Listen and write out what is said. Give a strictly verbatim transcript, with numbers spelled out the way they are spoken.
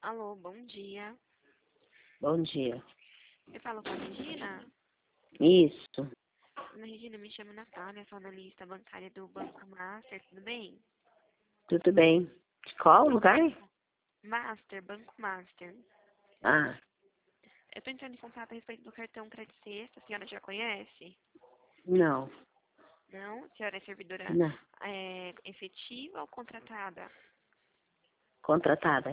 Alô, bom dia. Bom dia. Eu falo com a Regina? Isso. Dona Regina, me chamo Natália, sou analista bancária do Banco Master, tudo bem? Tudo bem. De qual lugar? Master, Banco Master. Ah, Eu estou entrando em contato a respeito do cartão Crédito Sexta, a senhora já conhece? não. Não? A senhora é servidora Não. é, efetiva ou contratada? Contratada.